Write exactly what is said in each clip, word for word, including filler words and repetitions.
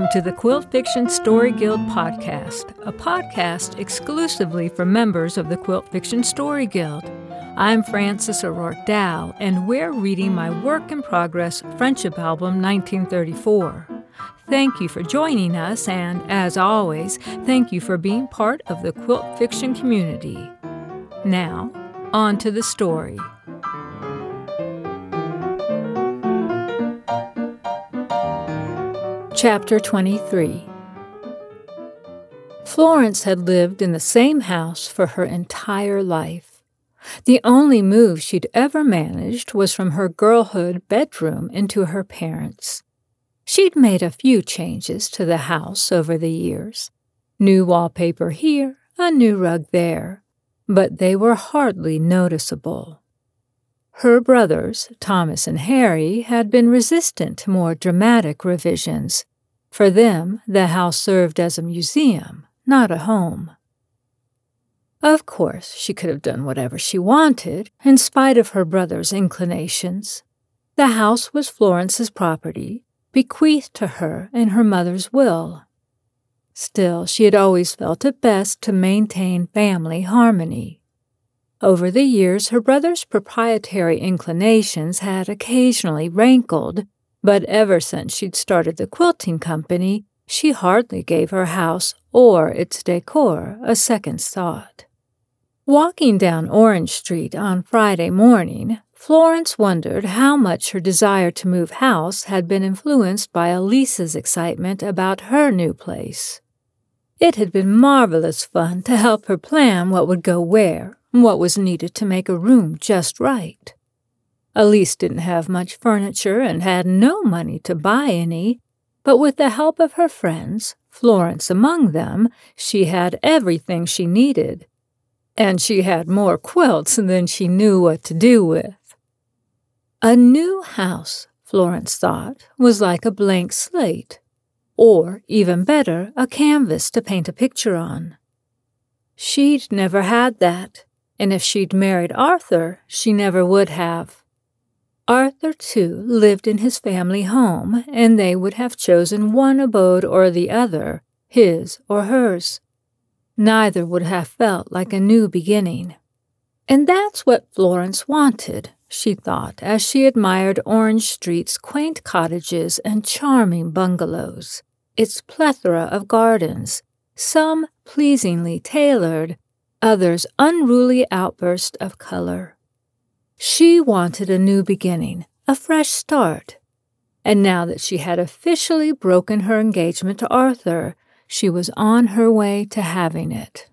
Welcome to the Quilt Fiction Story Guild podcast, a podcast exclusively for members of the Quilt Fiction Story Guild. I'm Frances O'Rourke Dow, and we're reading my work-in-progress friendship album, nineteen thirty-four. Thank you for joining us, and as always, thank you for being part of the quilt fiction community. Now, on to the story. Chapter twenty-three. Florence had lived in the same house for her entire life. The only move she'd ever managed was from her girlhood bedroom into her parents'. She'd made a few changes to the house over the years. New wallpaper here, a new rug there, but they were hardly noticeable. Her brothers, Thomas and Harry, had been resistant to more dramatic revisions. For them, the house served as a museum, not a home. Of course, she could have done whatever she wanted, in spite of her brothers' inclinations. The house was Florence's property, bequeathed to her in her mother's will. Still, she had always felt it best to maintain family harmony. Over the years, her brother's proprietary inclinations had occasionally rankled, but ever since she'd started the quilting company, she hardly gave her house or its decor a second's thought. Walking down Orange Street on Friday morning, Florence wondered how much her desire to move house had been influenced by Elise's excitement about her new place. It had been marvelous fun to help her plan what would go where, what was needed to make a room just right. Elise didn't have much furniture and had no money to buy any, but with the help of her friends, Florence among them, she had everything she needed. And she had more quilts than she knew what to do with. A new house, Florence thought, was like a blank slate, or, even better, a canvas to paint a picture on. She'd never had that. And if she'd married Arthur, she never would have. Arthur, too, lived in his family home, and they would have chosen one abode or the other, his or hers. Neither would have felt like a new beginning. And that's what Florence wanted, she thought, as she admired Orange Street's quaint cottages and charming bungalows, its plethora of gardens, some pleasingly tailored, others unruly outburst of color. She wanted a new beginning, a fresh start. And now that she had officially broken her engagement to Arthur, she was on her way to having it.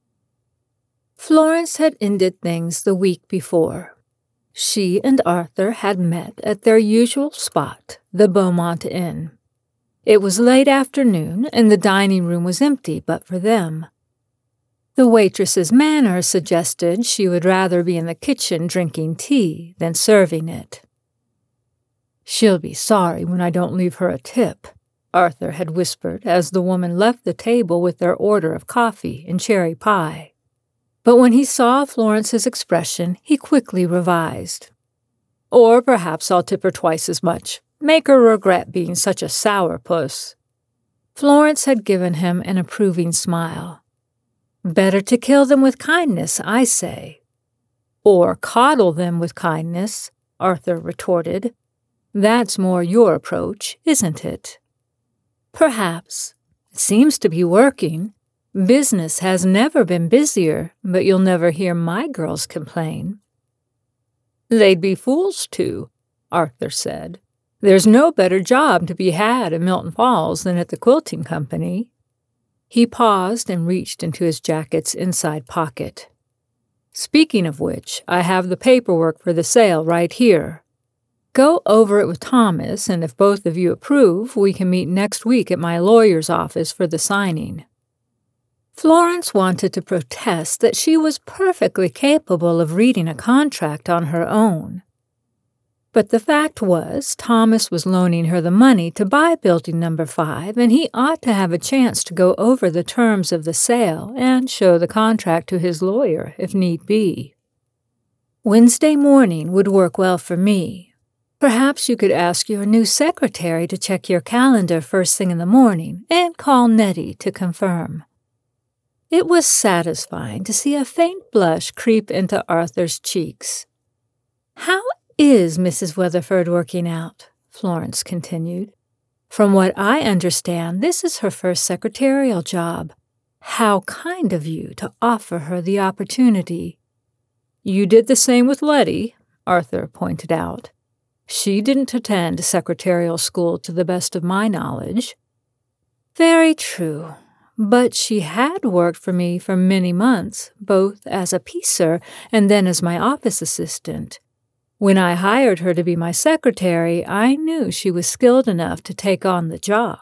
Florence had ended things the week before. She and Arthur had met at their usual spot, the Beaumont Inn. It was late afternoon, and the dining room was empty but for them. The waitress's manner suggested she would rather be in the kitchen drinking tea than serving it. "She'll be sorry when I don't leave her a tip," Arthur had whispered as the woman left the table with their order of coffee and cherry pie. But when he saw Florence's expression, he quickly revised. "Or perhaps I'll tip her twice as much. Make her regret being such a sourpuss." Florence had given him an approving smile. "Better to kill them with kindness, I say." "Or coddle them with kindness," Arthur retorted. "That's more your approach, isn't it?" "Perhaps. It seems to be working. Business has never been busier, but you'll never hear my girls complain." "They'd be fools to," Arthur said. "There's no better job to be had in Milton Falls than at the quilting company." He paused and reached into his jacket's inside pocket. "Speaking of which, I have the paperwork for the sale right here. Go over it with Thomas, and if both of you approve, we can meet next week at my lawyer's office for the signing." Florence wanted to protest that she was perfectly capable of reading a contract on her own. But the fact was, Thomas was loaning her the money to buy building number five, and he ought to have a chance to go over the terms of the sale and show the contract to his lawyer if need be. "Wednesday morning would work well for me." Perhaps you could ask your new secretary to check your calendar first thing in the morning and call Nettie to confirm. It was satisfying to see a faint blush creep into Arthur's cheeks. "How is Missus Weatherford working out?" Florence continued. "From what I understand, this is her first secretarial job. How kind of you to offer her the opportunity." "You did the same with Letty," Arthur pointed out. "She didn't attend secretarial school to the best of my knowledge." "Very true. But she had worked for me for many months, both as a piecer and then as my office assistant. When I hired her to be my secretary, I knew she was skilled enough to take on the job."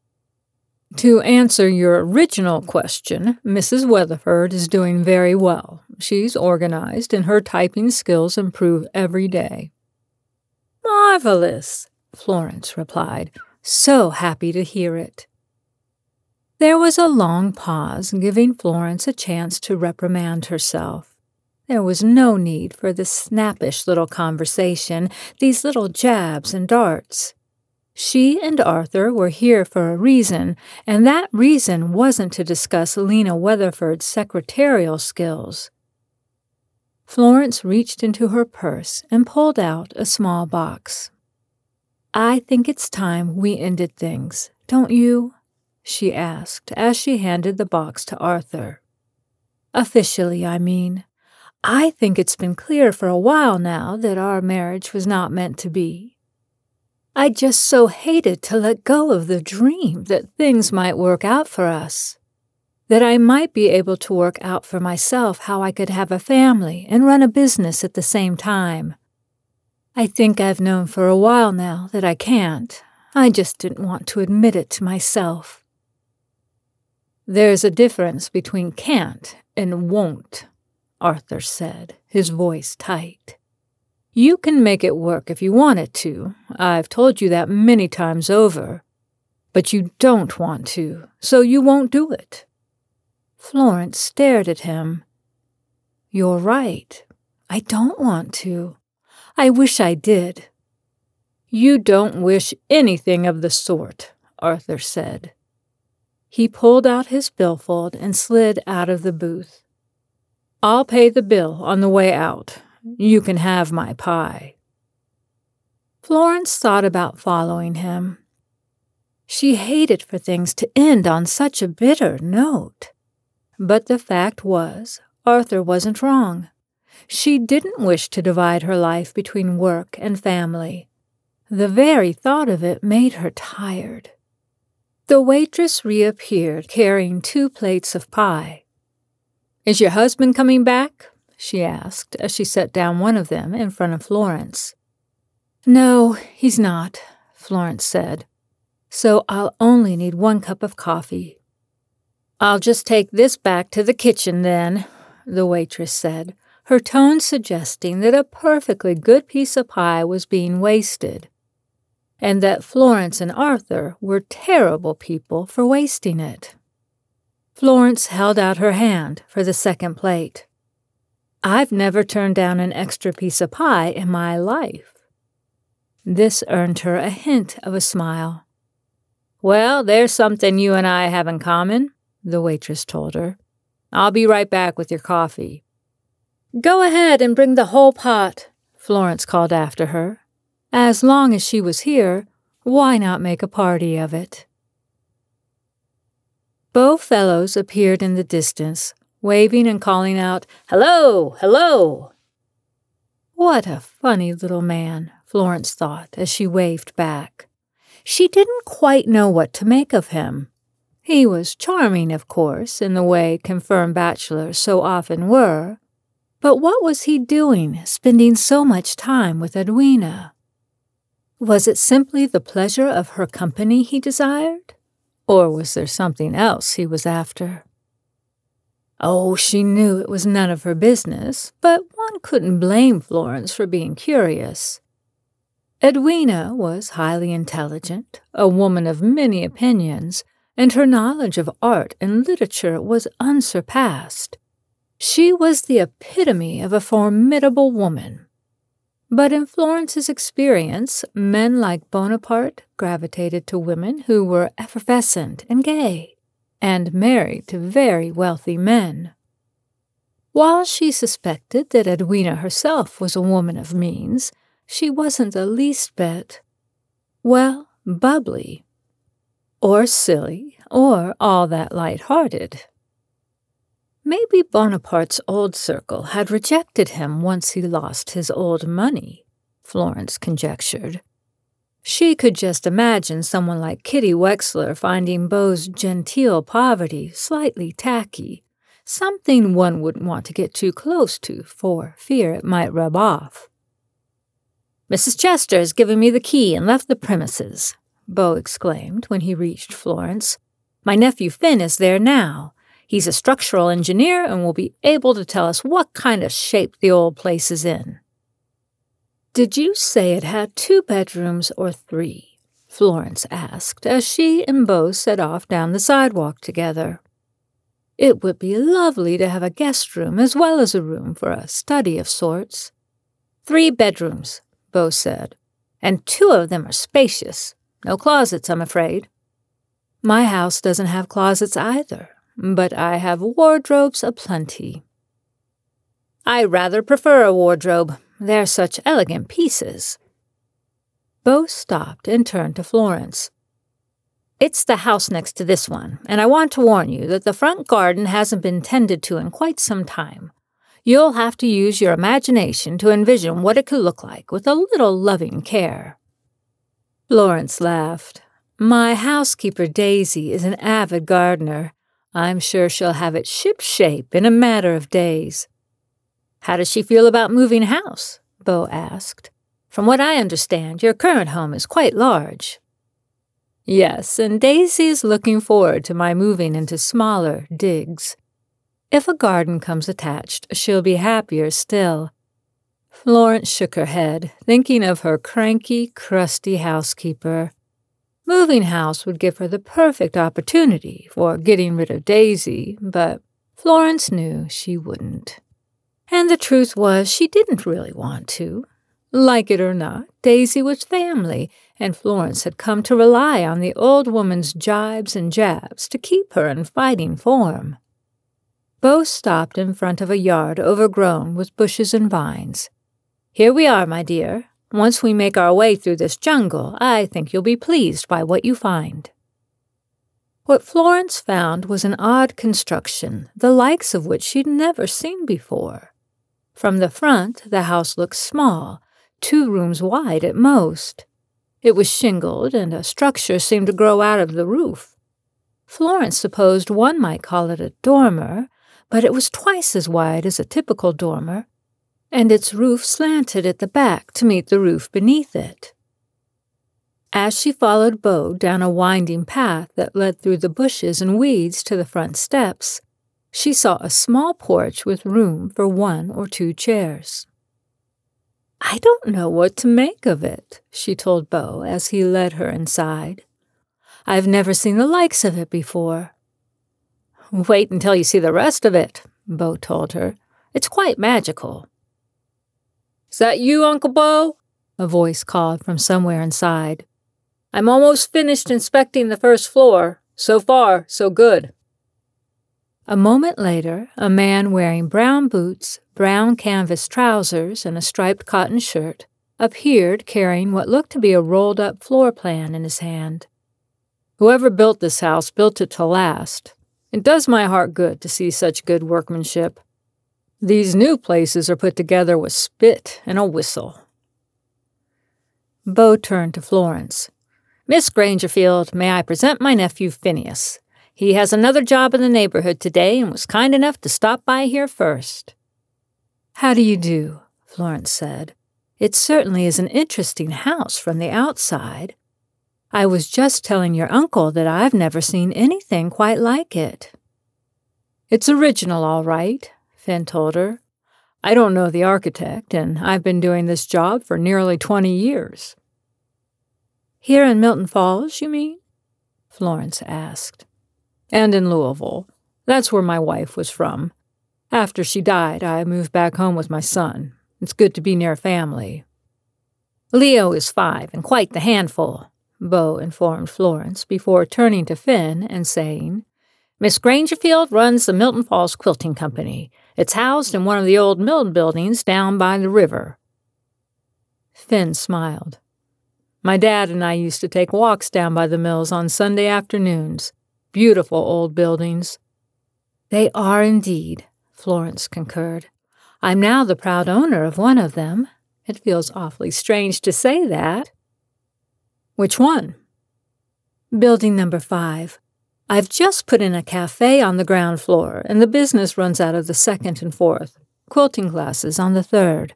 "To answer your original question, Missus Weatherford is doing very well. She's organized, and her typing skills improve every day." "Marvelous," Florence replied, so happy to hear it. There was a long pause, giving Florence a chance to reprimand herself. There was no need for this snappish little conversation, these little jabs and darts. She and Arthur were here for a reason, and that reason wasn't to discuss Lena Weatherford's secretarial skills. Florence reached into her purse and pulled out a small box. "I think it's time we ended things, don't you?" she asked as she handed the box to Arthur. "Officially, I mean. I think it's been clear for a while now that our marriage was not meant to be. I just so hated to let go of the dream that things might work out for us, that I might be able to work out for myself how I could have a family and run a business at the same time. I think I've known for a while now that I can't. I just didn't want to admit it to myself." "There's a difference between can't and won't," Arthur said, his voice tight. "You can make it work if you want it to. I've told you that many times over. But you don't want to, so you won't do it." Florence stared at him. "You're right. I don't want to. I wish I did." "You don't wish anything of the sort," Arthur said. He pulled out his billfold and slid out of the booth. "I'll pay the bill on the way out. You can have my pie." Florence thought about following him. She hated for things to end on such a bitter note. But the fact was, Arthur wasn't wrong. She didn't wish to divide her life between work and family. The very thought of it made her tired. The waitress reappeared, carrying two plates of pie. "Is your husband coming back?" she asked as she set down one of them in front of Florence. "No, he's not," Florence said. "So I'll only need one cup of coffee." "I'll just take this back to the kitchen then," the waitress said, her tone suggesting that a perfectly good piece of pie was being wasted, and that Florence and Arthur were terrible people for wasting it. Florence held out her hand for the second plate. "I've never turned down an extra piece of pie in my life." This earned her a hint of a smile. "Well, there's something you and I have in common," the waitress told her. "I'll be right back with your coffee." "Go ahead and bring the whole pot," Florence called after her. As long as she was here, why not make a party of it? Beau Fellows appeared in the distance, waving and calling out, "Hello, hello!" What a funny little man, Florence thought as she waved back. She didn't quite know what to make of him. He was charming, of course, in the way confirmed bachelors so often were, but what was he doing, spending so much time with Edwina? Was it simply the pleasure of her company he desired? Or was there something else he was after? Oh, she knew it was none of her business, but one couldn't blame Florence for being curious. Edwina was highly intelligent, a woman of many opinions, and her knowledge of art and literature was unsurpassed. She was the epitome of a formidable woman. But in Florence's experience, men like Bonaparte gravitated to women who were effervescent and gay, and married to very wealthy men. While she suspected that Edwina herself was a woman of means, she wasn't the least bit, well, bubbly, or silly, or all that light-hearted. Maybe Bonaparte's old circle had rejected him once he lost his old money, Florence conjectured. She could just imagine someone like Kitty Wexler finding Beau's genteel poverty slightly tacky, something one wouldn't want to get too close to for fear it might rub off. "Missus Chester has given me the key and left the premises," Beau exclaimed when he reached Florence. "My nephew Finn is there now. He's a structural engineer and will be able to tell us what kind of shape the old place is in." "Did you say it had two bedrooms or three?" Florence asked as she and Beau set off down the sidewalk together. "It would be lovely to have a guest room as well as a room for a study of sorts." "Three bedrooms," Beau said, "and two of them are spacious. No closets, I'm afraid." "My house doesn't have closets either, but I have wardrobes aplenty." "I rather prefer a wardrobe. They're such elegant pieces." Beau stopped and turned to Florence. "It's the house next to this one, and I want to warn you that the front garden hasn't been tended to in quite some time. You'll have to use your imagination to envision what it could look like with a little loving care." Florence laughed. "My housekeeper Daisy is an avid gardener. I'm sure she'll have it ship-shape in a matter of days." "How does she feel about moving house?" Beau asked. "From what I understand, your current home is quite large." "Yes, and Daisy is looking forward to my moving into smaller digs. If a garden comes attached, she'll be happier still." Florence shook her head, thinking of her cranky, crusty housekeeper. Moving house would give her the perfect opportunity for getting rid of Daisy, but Florence knew she wouldn't. And the truth was she didn't really want to. Like it or not, Daisy was family, and Florence had come to rely on the old woman's jibes and jabs to keep her in fighting form. Beau stopped in front of a yard overgrown with bushes and vines. "Here we are, my dear. Once we make our way through this jungle, I think you'll be pleased by what you find." What Florence found was an odd construction, the likes of which she'd never seen before. From the front, the house looked small, two rooms wide at most. It was shingled, and a structure seemed to grow out of the roof. Florence supposed one might call it a dormer, but it was twice as wide as a typical dormer, and its roof slanted at the back to meet the roof beneath it. As she followed Beau down a winding path that led through the bushes and weeds to the front steps, she saw a small porch with room for one or two chairs. "I don't know what to make of it," she told Beau as he led her inside. "I've never seen the likes of it before." "Wait until you see the rest of it," Beau told her. "It's quite magical." "Is that you, Uncle Beau?" a voice called from somewhere inside. "I'm almost finished inspecting the first floor. So far, so good." A moment later, a man wearing brown boots, brown canvas trousers, and a striped cotton shirt appeared carrying what looked to be a rolled-up floor plan in his hand. "Whoever built this house built it to last. It does my heart good to see such good workmanship. These new places are put together with spit and a whistle." Beau turned to Florence. "Miss Grangerfield, may I present my nephew Phineas? He has another job in the neighborhood today and was kind enough to stop by here first." "How do you do?" Florence said. "It certainly is an interesting house from the outside. I was just telling your uncle that I've never seen anything quite like it." "It's original, all right," Finn told her. "I don't know the architect, and I've been doing this job for nearly twenty years. "Here in Milton Falls, you mean?" Florence asked. "And in Louisville. That's where my wife was from. After she died, I moved back home with my son. It's good to be near family. Leo is five and quite the handful, Bo informed Florence before turning to Finn and saying, Miss Grangerfield runs the Milton Falls Quilting Company. It's housed in one of the old mill buildings down by the river. Finn smiled. My dad and I used to take walks down by the mills on Sunday afternoons. Beautiful old buildings. They are indeed, Florence concurred. I'm now the proud owner of one of them. It feels awfully strange to say that. Which one? Building number five. I've just put in a cafe on the ground floor, and the business runs out of the second and fourth. Quilting classes on the third.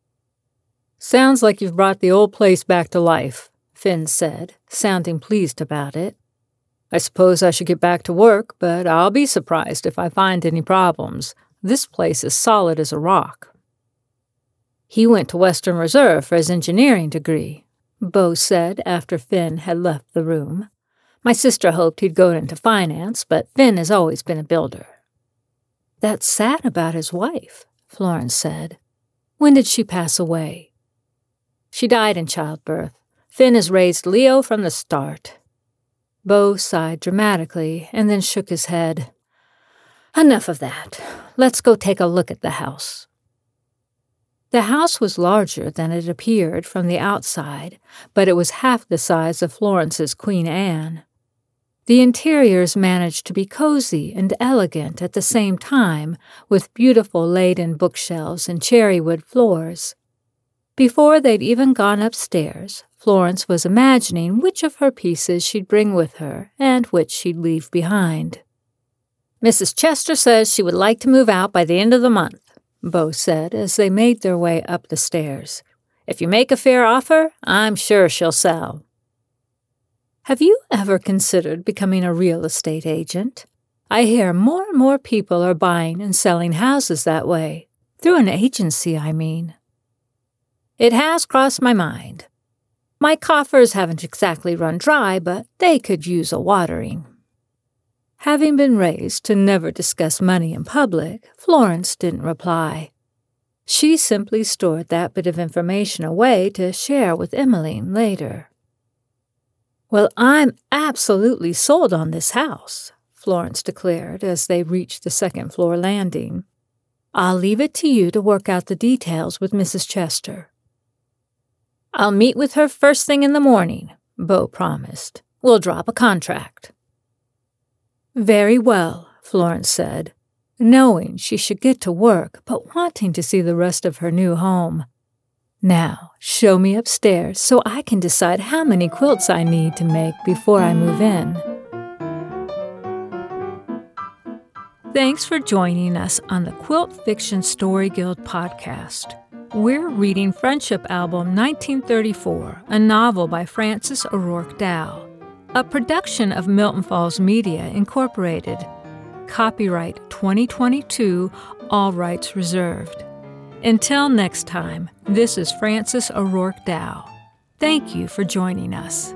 Sounds like you've brought the old place back to life, Finn said, sounding pleased about it. I suppose I should get back to work, but I'll be surprised if I find any problems. This place is solid as a rock. He went to Western Reserve for his engineering degree, Bo said after Finn had left the room. My sister hoped he'd go into finance, but Finn has always been a builder. That's sad about his wife, Florence said. When did she pass away? She died in childbirth. Finn has raised Leo from the start. Bo sighed dramatically and then shook his head. Enough of that. Let's go take a look at the house. The house was larger than it appeared from the outside, but it was half the size of Florence's Queen Anne. The interiors managed to be cozy and elegant at the same time, with beautiful laden bookshelves and cherrywood floors. Before they'd even gone upstairs, Florence was imagining which of her pieces she'd bring with her and which she'd leave behind. Missus Chester says she would like to move out by the end of the month, Bo said as they made their way up the stairs. If you make a fair offer, I'm sure she'll sell. Have you ever considered becoming a real estate agent? I hear more and more people are buying and selling houses that way. Through an agency, I mean. It has crossed my mind. My coffers haven't exactly run dry, but they could use a watering. Having been raised to never discuss money in public, Florence didn't reply. She simply stored that bit of information away to share with Emmeline later. Well, I'm absolutely sold on this house, Florence declared as they reached the second-floor landing. I'll leave it to you to work out the details with Missus Chester. I'll meet with her first thing in the morning, Bo promised. We'll drop a contract. Very well, Florence said, knowing she should get to work but wanting to see the rest of her new home. Now, show me upstairs so I can decide how many quilts I need to make before I move in. Thanks for joining us on the Quilt Fiction Story Guild podcast. We're reading Friendship Album nineteen thirty-four, a novel by Frances O'Rourke Dow, a production of Milton Falls Media, Incorporated. Copyright twenty twenty-two, all rights reserved. Until next time, this is Frances O'Rourke Dow. Thank you for joining us.